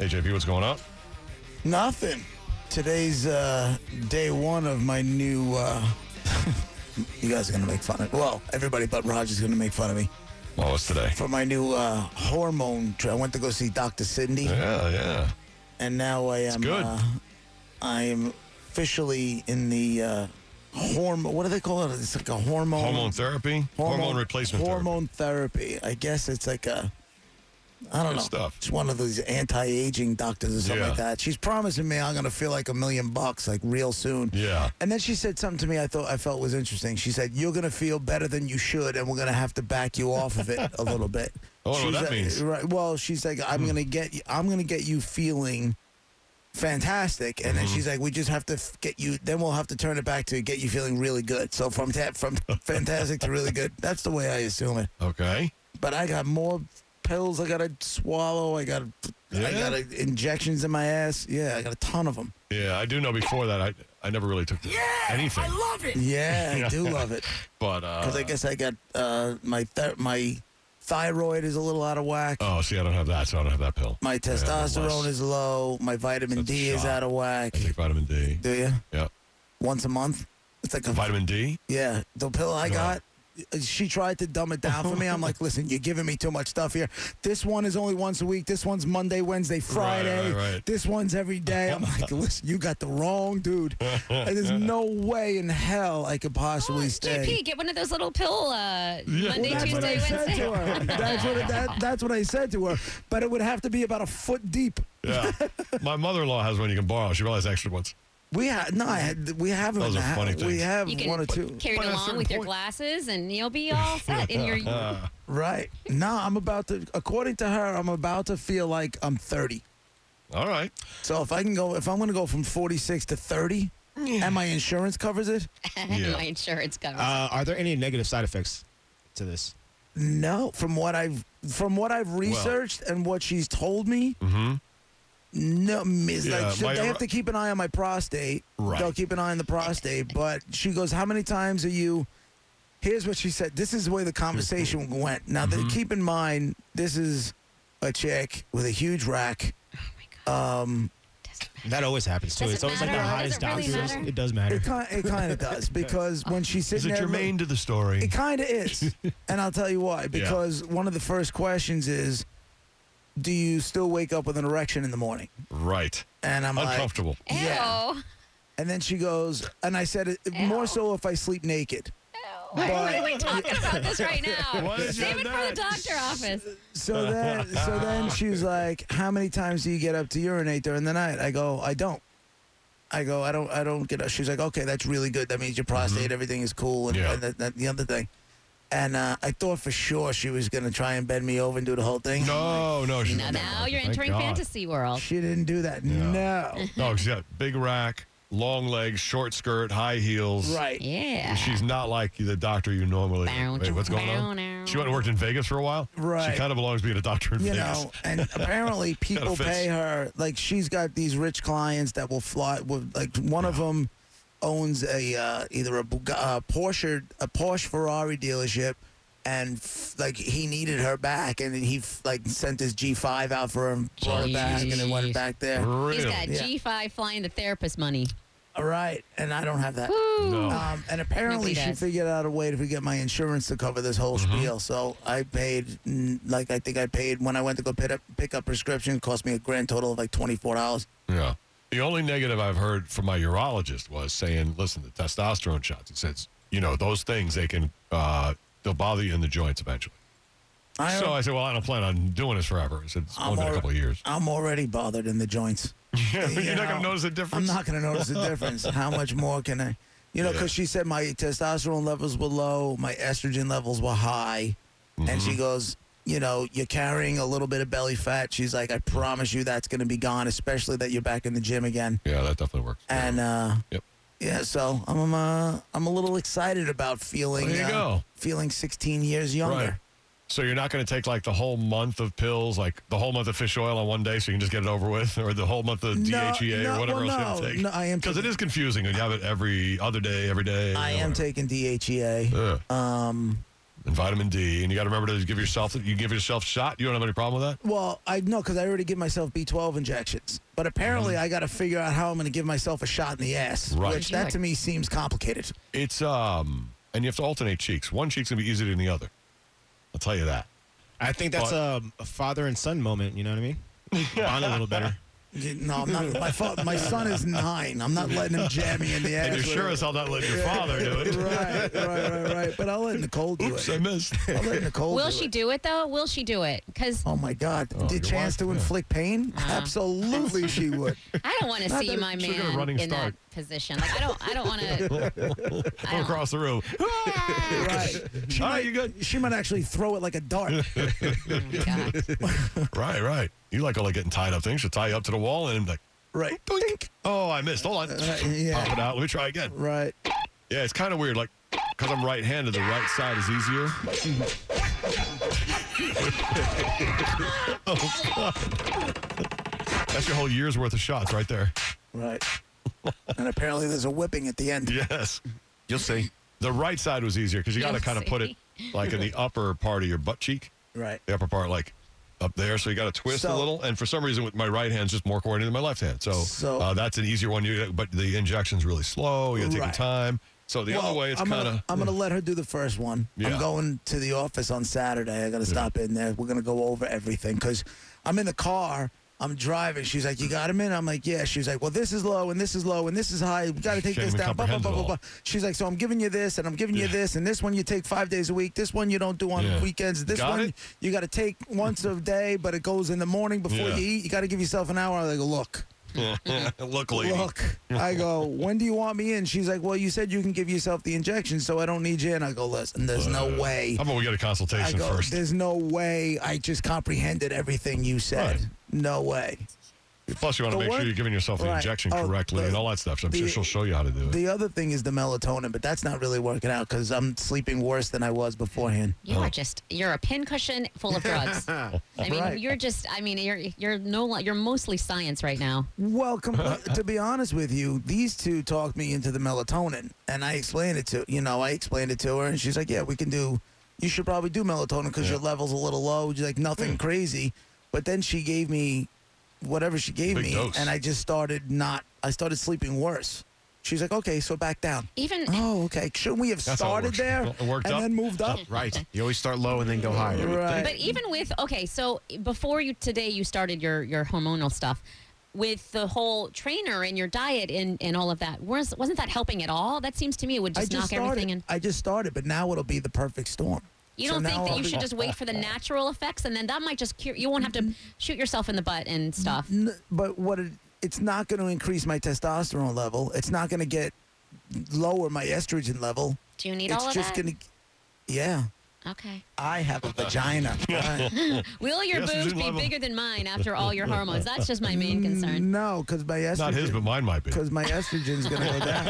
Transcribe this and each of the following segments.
Hey, JP, what's going on? Nothing. Today's day one of my new. You guys are gonna make fun of. Well, everybody but Roger's gonna make fun of me Well, what's today? for my new hormone. I went to go see Dr. Cindy, Yeah. and now I am. good. I am officially in the hormone. What do they call it? It's like a hormone. Hormone therapy? Hormone replacement Hormone therapy. I guess it's like a. I don't Good know. stuff. It's one of those anti-aging doctors or something Yeah. like that. She's promising me I'm gonna feel like $1 million like real soon. Yeah. And then she said something to me I felt was interesting. She said, "You're gonna feel better than you should, and we're gonna have to back you off of it a little bit." Oh, what that She's means. right. Well, she's like, I'm gonna get you feeling fantastic, and then she's like, "We just have to get you. Then we'll have to turn it back to get you feeling really good." So from fantastic to really good. That's the way I assume it. Okay. But I got more pills I gotta swallow. I got injections in my ass. Yeah, I got a ton of them. Yeah, I do know before that I never really took anything. I love it. Yeah, I do love it. But, Because I guess I got my thyroid is a little out of whack. oh, see, I don't have that, so I don't have that pill. My testosterone less. is low. My vitamin That's a D is shot. out of whack. I take vitamin D. Do you? Yeah. Once a month? It's like a Vitamin D? yeah. The pill I No. got. She tried to dumb it down for me. I'm like, listen, you're giving me too much stuff here. This one is only once a week. This one's Monday, Wednesday, Friday. Right. This one's every day. I'm like, listen, you got the wrong dude. And there's no way in hell I could possibly stay. JP, get one of those little pill Monday, That's what Tuesday, I said Wednesday. to her. That's what I said to her. But it would have to be about a foot deep. Yeah. My mother-in-law has one you can borrow. She realized extra ones. We have we have them. Those in are the funny house. We things. have You can one or two. carry But it at a along certain with your point- glasses, and you'll be all set. And you're Right. No, I'm about to. According to her, I'm about to feel like I'm 30. All right. So if I'm going to go from 46 to 30, and my insurance covers it, Yeah. my insurance covers. Are there any negative side effects to this? no. From what I've researched and what she's told me, no. It's Yeah, like my- they have to keep an eye on my prostate. Right. They'll keep an eye on the prostate. But she goes, "How many times are you?" Here's what she said. This is the way the conversation went. Now, keep in mind, this is a chick with a huge rack. Oh my God. That always happens too. Does It's it always like the matter? hottest Does it really doctors. matter? It does matter. It kind of does because when she's Is sitting it there, germane to the story? it kind of is, and I'll tell you why. Because one of the first questions is, "Do you still wake up with an erection in the morning?" Right. And I'm like, Uncomfortable. Ew. yeah. And then she goes, and I said, more so if I sleep naked. Why are we talking about this right now? Why did you Save have it for that? the doctor office. So then she's like, "How many times do you get up to urinate during the night?" I go, "I don't." I don't get up. She's like, "Okay, that's really good. That means your prostate, everything is cool." And, Yeah. and that, the other thing. And I thought for sure she was going to try and bend me over and do the whole thing. No, she's not. Now you're Thank entering God. fantasy world. She didn't do that. No. No, she's got big rack, long legs, short skirt, high heels. Right. Yeah. She's not like the doctor you normally. Wait, what's going on? She went and worked in Vegas for a while. Right. She kind of belongs being a doctor in You Vegas. know, and apparently people fits. pay her. Like, she's got these rich clients that will fly. Like, one of them owns either a Porsche Ferrari dealership, and like he needed her back, and then he sent his G5 out for her and brought her back, and then went back there. Really? He's got Yeah. G5 flying the therapist money. All right, and I don't have that. No. And apparently Nobody she does. figured out a way to get my insurance to cover this whole spiel. So I paid, I think I paid when I went to go pick up prescription. It cost me a grand total of like $24. Yeah. The only negative I've heard from my urologist was saying, listen, the testosterone shots, he says, those things, they can, they'll bother you in the joints eventually. So I said, well, I don't plan on doing this forever. I said, it's only been a couple of years. I'm already bothered in the joints. You're not going to notice a difference? I'm not going to notice a difference. How much more can I? Because she said my testosterone levels were low, my estrogen levels were high. And she goes, you're carrying a little bit of belly fat. She's like, I promise you that's going to be gone, especially that you're back in the gym again. Yeah, that definitely works. And Yep. yeah, so I'm a little excited about feeling There you go. feeling 16 years younger. Right. So you're not going to take like the whole month of pills, like the whole month of fish oil on one day so you can just get it over with, or the whole month of DHEA or whatever else you're going to take? No, I am Because it is confusing when you have it every other day, every day. I am taking DHEA. Yeah. and vitamin D, and you got to remember to give yourself a shot. You don't have any problem with that? Well, I know because I already give myself B12 injections, but apparently I got to figure out how I'm going to give myself a shot in the ass, Right. which that to me seems complicated. It's and you have to alternate cheeks. One cheek's gonna be easier than the other. I'll tell you that. I think that's a father and son moment. You know what I mean? Bond a little better. No, I'm not. My son is 9. I'm not letting him jam me in the ass. And you're with sure it. as hell not letting your father do it. Right. But I'll let Nicole do Oops, it. I missed. I'll let Nicole Will do she it. do it though? Will she do it? Because Oh my God! Oh, The your chance wife? to Yeah. inflict pain? Absolutely, she would. I don't want to Not see that my she'll get a man running in start. that position. Like I don't want to. Go across the room. Right. She All might, right, you good? She might actually throw it like a dart. Right. You like all the getting tied up things. She'll tie you up to the wall and like, Right. doink. Oh, I missed. Hold on. Yeah. Pop it out. Let me try again. Right. Yeah, it's kind of weird. Like, because I'm right-handed, the right side is easier. Oh, God. That's your whole year's worth of shots right there. Right. And apparently there's a whipping at the end. Yes. You'll see. The right side was easier because you got to You'll kind of put it like in the upper part of your butt cheek. Right. The upper part, like up there. So you got to twist a So- little. And for some reason, with my right hand, it's just more coordinated than my left hand. So, that's an easier one. But the injection's really slow. You got to take your Right. time. So the other way, it's I'm kind of. gonna let her do the first one. Yeah. I'm going to the office on Saturday. I gotta stop in there. We're gonna go over everything because I'm in the car. I'm driving. She's like, "You got him in?" I'm like, "Yeah." She's like, "Well, this is low and this is low and this is high. We got to take Can't this even down." Blah, blah, comprehend blah, it blah, all. blah. She's like, "So I'm giving you this and I'm giving you this and this one you take 5 days a week. This one you don't do on Yeah. weekends. This Got one it? you got to take once a day, but it goes in the morning before Yeah. you eat. You got to give yourself an hour." I go, "Look." Luckily. Look, I go, when do you want me in? She's like, well, you said you can give yourself the injection, so I don't need you in. I go, listen, there's no way. How about we get a I consultation go, first? there's no way I just comprehended everything you said. Right. No way. Plus, you want to The make sure one- you're giving yourself the Right. injection Oh, correctly the- and all that stuff. So I'm sure the- she'll show you how to do it. The other thing is the melatonin, but that's not really working out because I'm sleeping worse than I was beforehand. You're a pincushion full of drugs. I mean, Right. you're mostly science right now. Well, to be honest with you, these two talked me into the melatonin, and I explained it to her, and she's like, "Yeah, we can do. You should probably do melatonin because your level's a little low, like nothing crazy." But then she gave me whatever she gave Big me, dose. and I started sleeping worse. She's like, "Okay, so back down." Even Oh, okay. Shouldn't we have That's how it started works. there Well, it worked and up. then moved up? Right. You always start low and then go higher. Right. But even with so before you started your hormonal stuff, with the whole trainer and your diet and all of that, wasn't that helping at all? That seems to me it would just knock everything in. I just started, but now it'll be the perfect storm. You So don't now think that I'll you be- should just wait for the natural effects and then that might just cure? You won't have to shoot yourself in the butt and stuff. But it's not going to increase my testosterone level. It's not going to lower my estrogen level. Do you need It's all of just that? going to, yeah. Okay. I have a vagina. Right. Will your Yes, boobs it's in be level. bigger than mine after all your hormones? That's just my main concern. No, because my estrogen. Not his, but mine might be. Because my estrogen's going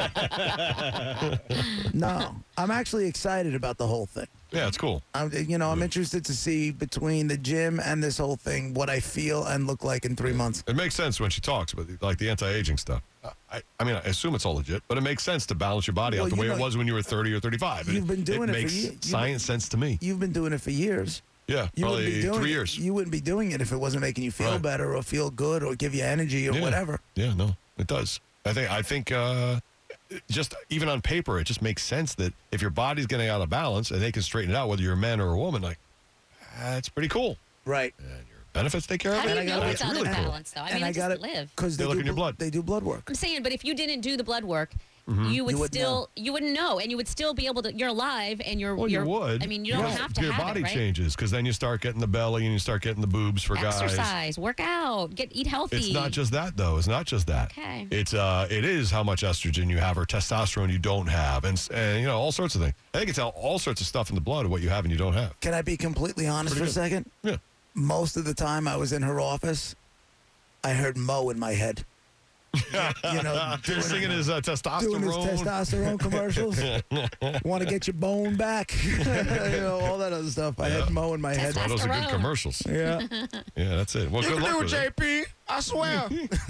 to go down. No, I'm actually excited about the whole thing. Yeah, it's cool. I'm interested to see between the gym and this whole thing what I feel and look like in 3 months. It makes sense when she talks, but like the anti-aging stuff. I mean, I assume it's all legit, but it makes sense to balance your body Well, out the you way it know- was when you were 30 or 35. You've been doing it for makes years. science sense to me. You've been doing it for years. Yeah, You wouldn't probably be doing 3 it. years. You wouldn't be doing it if it wasn't making you feel Right. better or feel good or give you energy or Yeah. whatever. Yeah, no, it does. I think just even on paper, it just makes sense that if your body's getting out of balance and they can straighten it out, whether you're a man or a woman, like, that's pretty cool. Right. And your benefits take care of How it. do I you know gotta- it's out really of cool. balance, though? I And mean, I it got just it live. because They look in your blood. They do blood work. I'm saying, but if you didn't do the blood work, you would You wouldn't still you wouldn't know, and you would still be able to. You're alive, and you're. Well, you you're, would. I mean, you don't Right. have to your have body it, right? changes because then you start getting the belly and you start getting the boobs for guys. Exercise, work out, eat healthy. It's not just that, though. It's not just that. Okay. It is how much estrogen you have or testosterone you don't have, and all sorts of things. I think it's all sorts of stuff in the blood of what you have and you don't have. Can I be completely honest Pretty for a second? Yeah. Most of the time I was in her office, I heard Mo in my head. You're singing his testosterone. Doing his testosterone commercials. Want to get your bone back? All that other stuff. I had Mo in my head. Wow, those are good Testosterone. commercials. Yeah. Yeah, that's it. Well, good luck with it. JP. I swear.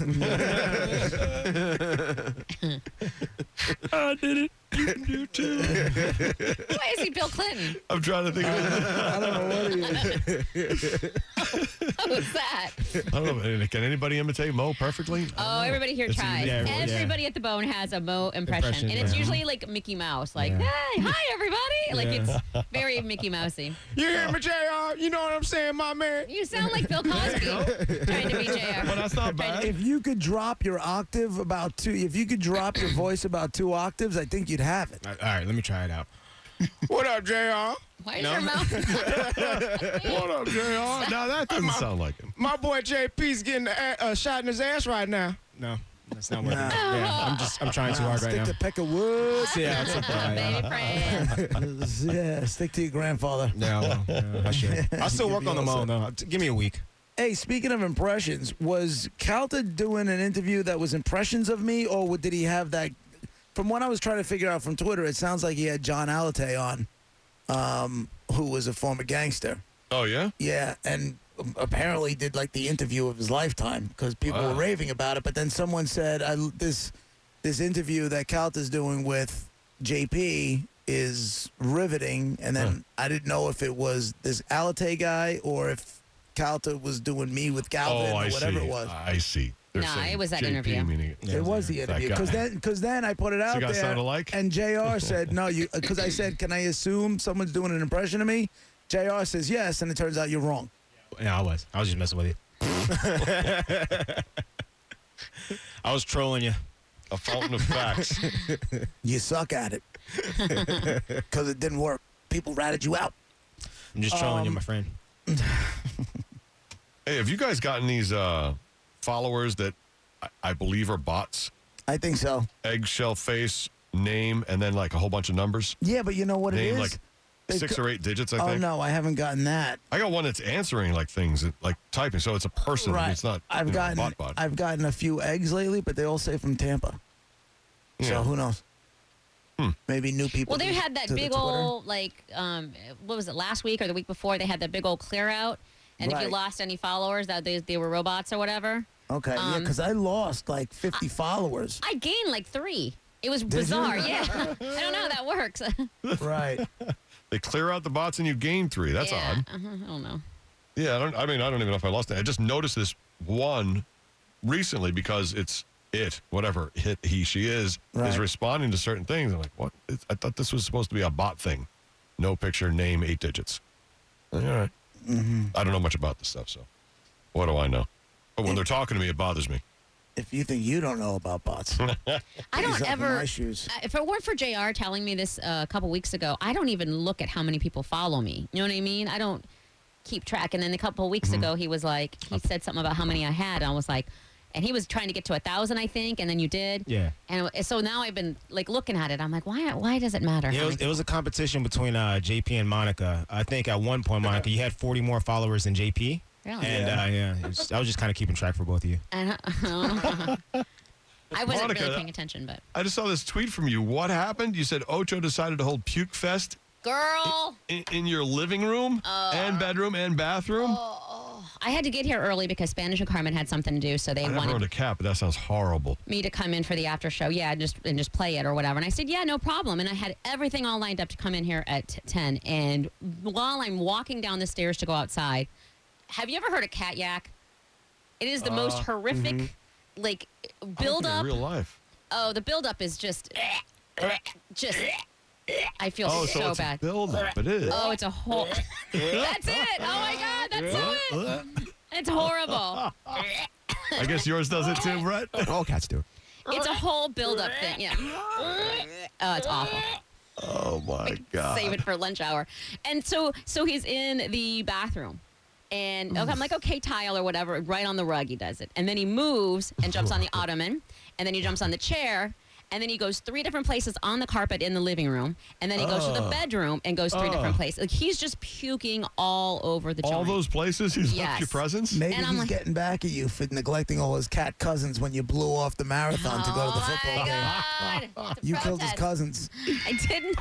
I did it. You can do it too. Why is he Bill Clinton? I'm trying to think of it. I don't know what he is. Who's that? I don't know. Can anybody imitate Mo perfectly? Oh, everybody here tries. yeah, Everybody at the Bone has a Mo impression. And it's yeah. usually like Mickey Mouse. Like, Yeah. hey, hi, everybody. Like, Yeah. it's very Mickey Mousey. You hear me, JR? You know what I'm saying, my man? You sound like Bill Cosby trying to be JR. But that's not bad. If you could drop your octave about two, if you could drop your voice about 2 octaves, I think you'd have it. All right, let me try it out. What up, JR? Why is your mouth? What up, JR? No, that doesn't sound like him. My boy JP's getting a shot in his ass right now. No, that's not what No. Yeah, I'm trying too hard right Stick now. to Peck of Woods. Yeah, that's Baby friend. Yeah, stick to your grandfather. Yeah, well, I should. I'll still work on the Mo, though. Give me a week. Hey, speaking of impressions, was Calta doing an interview that was impressions of me, or did he have that? From what I was trying to figure out from Twitter, it sounds like he had John Alate on, who was a former gangster. Oh, yeah? Yeah, and apparently did like the interview of his lifetime because people were raving about it. But then someone said this interview that Calta's doing with JP is riveting, and then I didn't know if it was this Alate guy or if Calta was doing me with Galvin or whatever it was. I see. They're Nah, saying it was that JP interview. meaning It was the interview That guy. because then I put it out you guys there, sound alike? and JR said no. You because I said, can I assume someone's doing an impression of me? JR says yes, and it turns out you're wrong. Yeah, I was just messing with you. I was trolling you. A fountain of facts. You suck at it because it didn't work. People ratted you out. I'm just trolling you, my friend. Hey, have you guys gotten these followers that I believe are bots? I think so. Eggshell face, name, and then like a whole bunch of numbers? Yeah, but you know what Name it is? like They 6 co- or 8 digits, I Oh think. no, I haven't gotten that. I got one that's answering like things, like typing. So it's a person. Right. It's not I've you know, gotten bot. I've gotten a few eggs lately, but they all say from Tampa. Yeah. So who knows? Maybe new people. Well, they to- had that to the big Twitter. old, like, what was it, last week or the week before? They had that big old clear out. And if you Right. lost any followers, that they were robots or whatever. Okay, yeah, because I lost like 50 followers. I gained like 3. It was you? bizarre. Yeah. I don't know how that works. Right. They clear out the bots and you gain 3. That's yeah. odd. I don't know. Yeah, I don't even know if I lost it. I just noticed this one recently because whatever he, she is Right. responding to certain things. I'm like, what? I thought this was supposed to be a bot thing. No picture, name, 8 digits. All right. I don't know much about this stuff, so what do I know? But when they're talking to me, it bothers me. If you think you don't know about bots, I please don't up in ever. my shoes. If it weren't for JR telling me this a couple weeks ago, I don't even look at how many people follow me. You know what I mean? I don't keep track. And then a couple weeks ago, he was like, he said something about how many I had. And I was like, and he was trying to get to 1,000, I think. And then you did. Yeah. And so now I've been like looking at it. I'm like, why does it matter? Yeah, it was a competition between JP and Monica. I think at one point, Monica, you had 40 more followers than JP. Really? And I was just kind of keeping track for both of you. And, I wasn't Monica, really paying attention, but I just saw this tweet from you. What happened? You said Ocho decided to hold Puke Fest girl, in your living room and bedroom and bathroom. I had to get here early because Spanish and Carmen had something to do, so they I never wanted owned a cat, but that sounds horrible. me to come in for the after show. Yeah, and just play it or whatever. And I said, yeah, no problem. And I had everything all lined up to come in here at 10. And while I'm walking down the stairs to go outside, have you ever heard a cat yak? It is the most horrific, like, build In up. real life. Oh, the build up is just. I feel Oh, so it's bad. a build-up. It is. Oh, it's a whole. That's it. Oh my God, that's so it. It's horrible. I guess yours does it too, Brett. All cats do. It's a whole build-up thing. Yeah. Oh, it's awful. Oh my God. Save it for lunch hour. And so he's in the bathroom. And I'm like, okay, tile or whatever, right on the rug he does it. And then he moves and jumps on the ottoman. And then he jumps on the chair. and then he goes 3 different places on the carpet in the living room, and then he goes to the bedroom and goes 3 different places. Like, he's just puking all over the joint. All those places he's left your presence? Maybe And I'm he's like- getting back at you for neglecting all his cat cousins when you blew off the marathon to go to the football game. God. You killed his cousins. I didn't.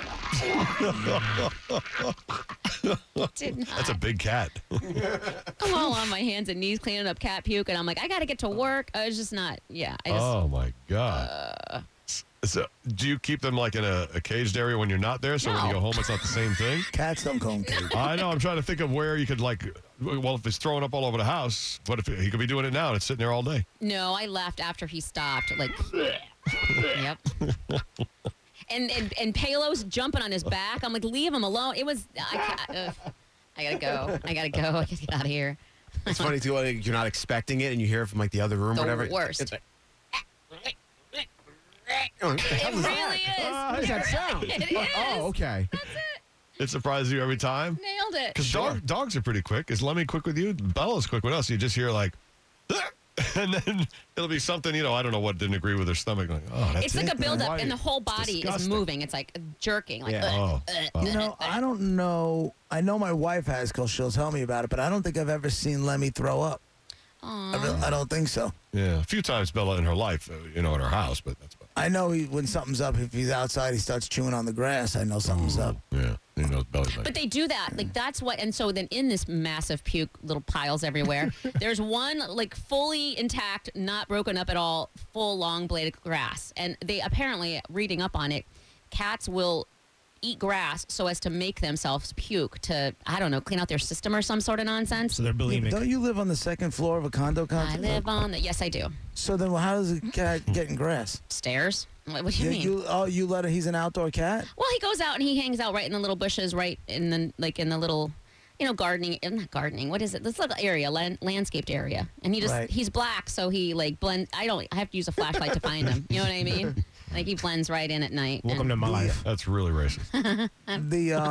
Did not. That's a big cat. I'm all on my hands and knees cleaning up cat puke, and I'm like, I got to get to work. I was just not. Yeah. I just. Oh, my God. So, do you keep them like in a caged area when you're not there? So when you No. go home, it's not the same thing? Cats don't go in cages. I know. I'm trying to think of where you could well, if it's throwing up all over the house, what if he could be doing it now and it's sitting there all day? No, I left after he stopped. Like, yep. And Palo's jumping on his back. I'm like, leave him alone. It was. I gotta go. I gotta get out of here. It's funny too. Like, you're not expecting it, and you hear it from like the other room, The or whatever. worst. It's like, It really is. How does that sound? It is. Oh, okay. It surprises you every time? Nailed it. Because dogs are pretty quick. Is Lemmy quick with you? Bella's quick with us. You just hear like, and then it'll be something, I don't know what didn't agree with her stomach. Like, oh, that's It's like it? a buildup, Why? and the whole body is disgusting. moving. It's like jerking. Like, Yeah. I don't know. I know my wife has because she'll tell me about it, but I don't think I've ever seen Lemmy throw up. I don't think so. Yeah, a few times Bella in her life, in her house, but that's about I know when something's up. If he's outside, he starts chewing on the grass. I know something's up. Yeah, Bella's like. But they do that. Like, that's what. And so then in this massive puke, little piles everywhere, there's one, like, fully intact, not broken up at all, full long blade of grass. And they apparently, reading up on it, cats will eat grass so as to make themselves puke to, I don't know, clean out their system or some sort of nonsense. So they're bulimic. Don't you live on the second floor of a condo I complex? live on the. Yes, I do. So then, how does a cat get in grass? Stairs. What do you mean? You let him? He's an outdoor cat. Well, he goes out and he hangs out right in the little bushes, right in the in the little, gardening. Not gardening. What is it? This little area, landscaped area. And he just he's black, so he like blend. I have to use a flashlight to find him. You know what I mean? Like, he blends right in at night. Welcome to my life. That's really racist. Do you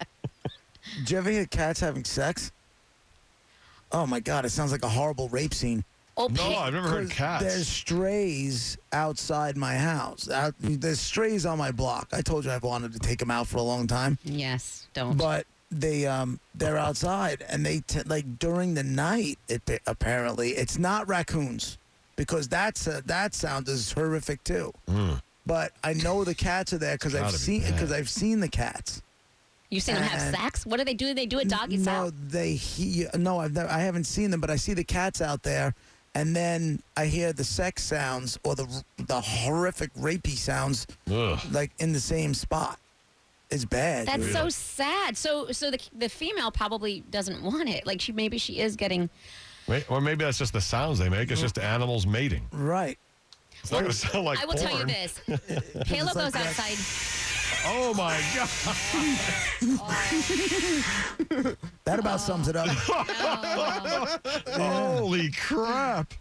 ever hear cats having sex? Oh my God! It sounds like a horrible rape scene. Oh, No, I've never heard of 'Cause cats. There's strays outside my house. There's strays on my block. I told you I've wanted to take them out for a long time, yes. Don't. but they're outside and they like during the night. Apparently it's not raccoons because that sound is horrific too. But I know the cats are there because Gotta be bad. I've seen the cats. You've seen them have and- sex? What do they do? They do a doggy style. I haven't seen them, but I see the cats out there, and then I hear the sex sounds or the horrific rapey sounds Ugh. like in the same spot. It's bad. That's dude. so sad. So the female probably doesn't want it. Like, maybe she is getting. Or maybe that's just the sounds they make. It's just animals mating. right. It's not going to sound like I will tell you this. Halo goes outside. Oh, my God. That about sums it up. Holy crap.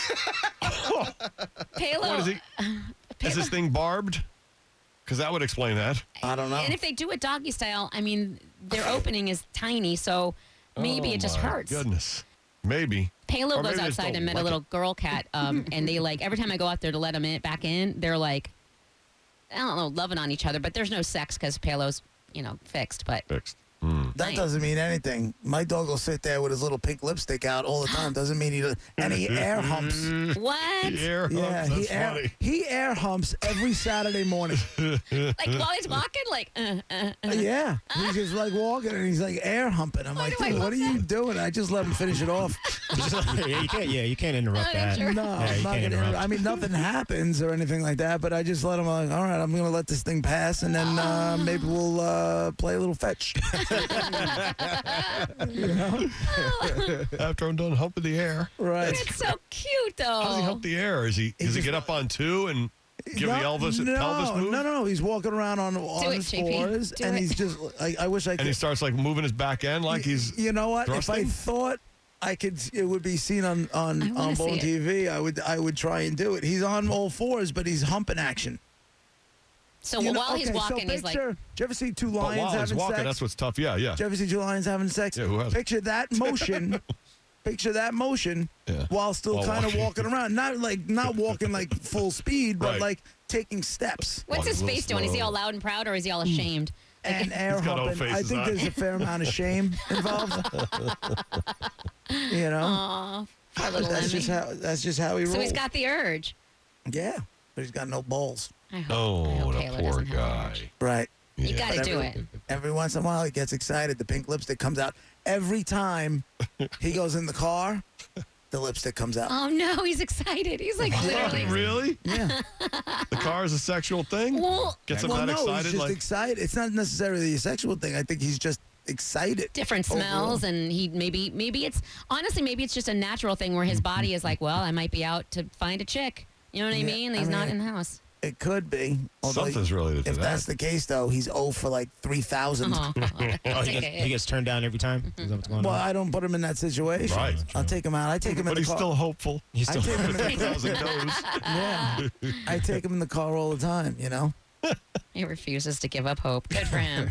Halo. What is he? Is this thing barbed? Because that would explain that. I don't know. And if they do it doggy style, I mean, their opening is tiny, so maybe it just my hurts. Goodness. Maybe. Palo Or goes maybe they just outside don't and met like a little it. girl cat, and they like every time I go out there to let them back in, they're like, I don't know, loving on each other, but there's no sex because Palo's, fixed. But Fixed. That doesn't mean anything. My dog will sit there with his little pink lipstick out all the time. Doesn't mean he does. And he air humps. what? Yeah, Yeah, that's funny. he air humps every Saturday morning. Like while he's walking, like, Yeah, he's just like walking and he's like air humping. I'm like, do I dude, what are love you doing? I just let him finish it off. You can't interrupt Oh, that. sure. No, Yeah, I'm you not can't gonna. interrupt. I mean, nothing happens or anything like that. But I just let him like, all right, I'm gonna let this thing pass, and then maybe we'll play a little fetch. After I'm done humping the air. Right. it's so cute though. How does he hump the air? Does he just- get up on two and give the pelvis move? No. He's walking around on it, his JP. fours, Do and it. he's just. I wish I And he could. starts like moving his back end like he's. You know what? If I thrusting? thought I could, it would be seen on wanna Bone see TV. I would try and do it. He's on all fours, but he's humping action. So You know- while he's okay, walking, so he's like, picture, do you ever see two But lions while he's having walking, sex? that's what's tough. Yeah, yeah. Do you ever see two lions having sex? Yeah, who hasn't? Picture that motion Picture that motion while still While kind of walking. walking around. Not walking like full speed, but Right. like taking steps. What's Walking his a little face doing? Is he slow. all loud and proud, or is he all ashamed? And air got no humping. I faces think on. there's a fair amount of shame involved. You know, Aw, poor little that's Lemmy. just how he rolls. So he's got the urge. yeah, but he's got no balls. I hope, I Oh, hope the Taylor poor doesn't have an guy. urge. Right. You Yeah. got to But do every- it. Every once in a while, he gets excited. The pink lipstick comes out. Every time he goes in the car, the lipstick comes out. Oh no, he's excited. He's like literally. Really? Yeah. The car is a sexual thing? Well, Gets him Well, that no, excited? he's just Like, excited. It's not necessarily a sexual thing. I think he's just excited. different overall. smells, and he maybe it's honestly maybe it's just a natural thing where his body is like, well, I might be out to find a chick. You know what I Yeah, mean? I He's not mean, in the house. It could be. Although something's related to if that. that's the case, though, he's 0 for like 3,000. Oh, He gets turned down every time. Is that what's going Well, on? I don't put him in that situation. Right. I'll take him out. I take him in But the he's car. still hopeful. He's I still. take him in the 1,000 goes. Yeah. I take him in the car all the time, you know? He refuses to give up hope. Good for him.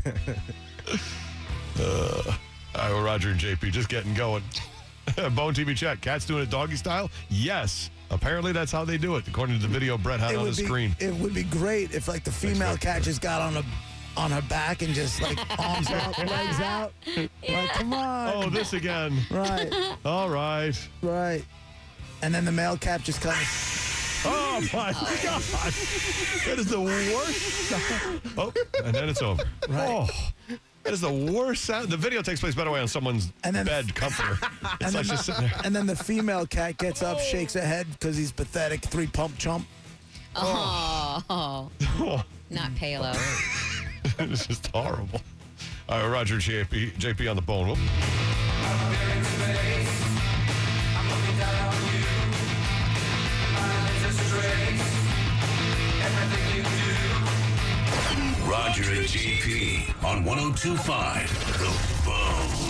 All right, well, Roger and JP just getting going. Bone TV check. Cats doing it doggy style? Yes. Apparently that's how they do it, according to the video Brett had on the screen. It would be great if like the female cat just got on her back and just like arms up, legs out. Like, come on. Oh, this again. Right, All right. right. And then the male cat just kind of Oh, my God. That is the worst. Oh, and then it's over. Right. Oh, that is the worst sound. The video takes place, by the way, on someone's And then- bed comforter. It's like just sitting there. and then the female cat gets up, shakes her head because he's pathetic, 3-pump chump. Oh, not Palo. It's just horrible. All right, Roger, JP on the bone. Whoop. Roger and JP on 102.5 The Bone.